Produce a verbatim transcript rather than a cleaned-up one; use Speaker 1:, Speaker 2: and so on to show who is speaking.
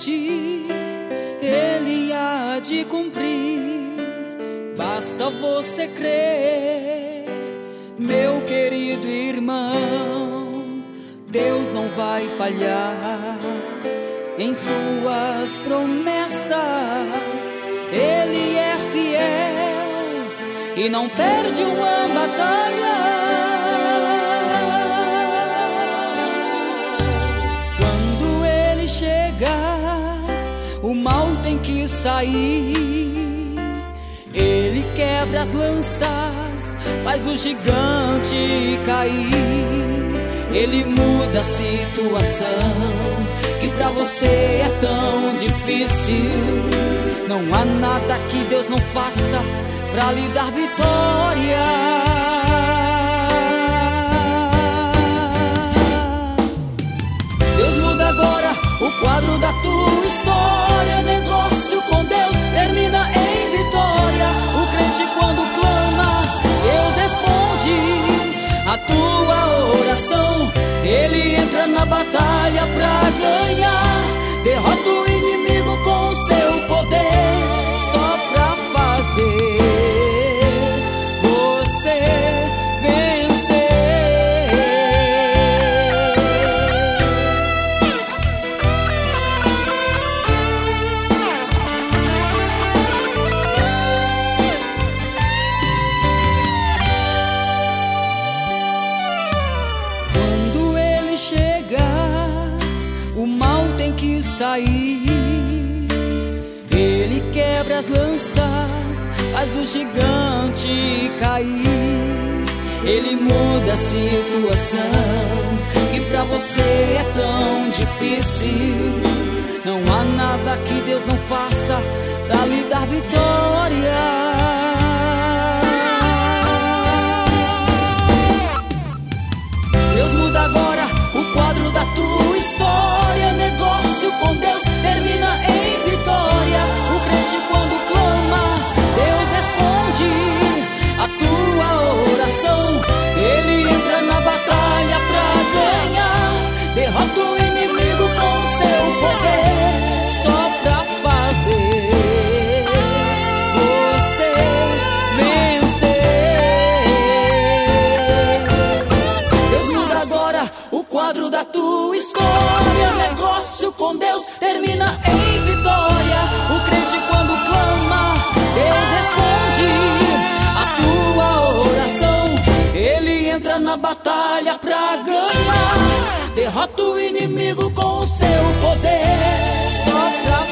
Speaker 1: promete, Ele há de cumprir. Basta você crer, meu querido irmão. Deus não vai falhar em suas promessas. Ele é fiel e não perde uma batalha. Quando Ele chegar, o mal tem que sair. Ele quebra as lanças, faz o gigante cair. Ele muda a situação que pra você é tão difícil. Não há nada que Deus não faça pra lhe dar vitória. Deus muda agora o quadro da tua história. Negócio com Deus termina em vitória. O crente quando clama, Deus responde a tua oração. Ele entra na batalha pra ganhar. Derrota o inimigo com o seu poder, só pra fazer você vencer. Quando Ele chegar, o mal tem que sair. Ele quebra as lanças, faz o gigante cair. Ele muda a situação que pra você é tão difícil. Não há nada que Deus não faça pra lhe dar vitória. Deus muda agora o quadro da tua história. Negócio com Deus termina em vitória. O crente quando clama, Deus responde a tua oração. Ele entra na batalha pra ganhar. Derrota o inimigo com o seu poder, só pra fazer você vencer. Deus muda agora o quadro da tua história. Negócio com Deus termina em vitória. O crente quando clama, Deus responde a tua oração. Ele entra na batalha pra ganhar. Derrota o inimigo com o seu poder, só pra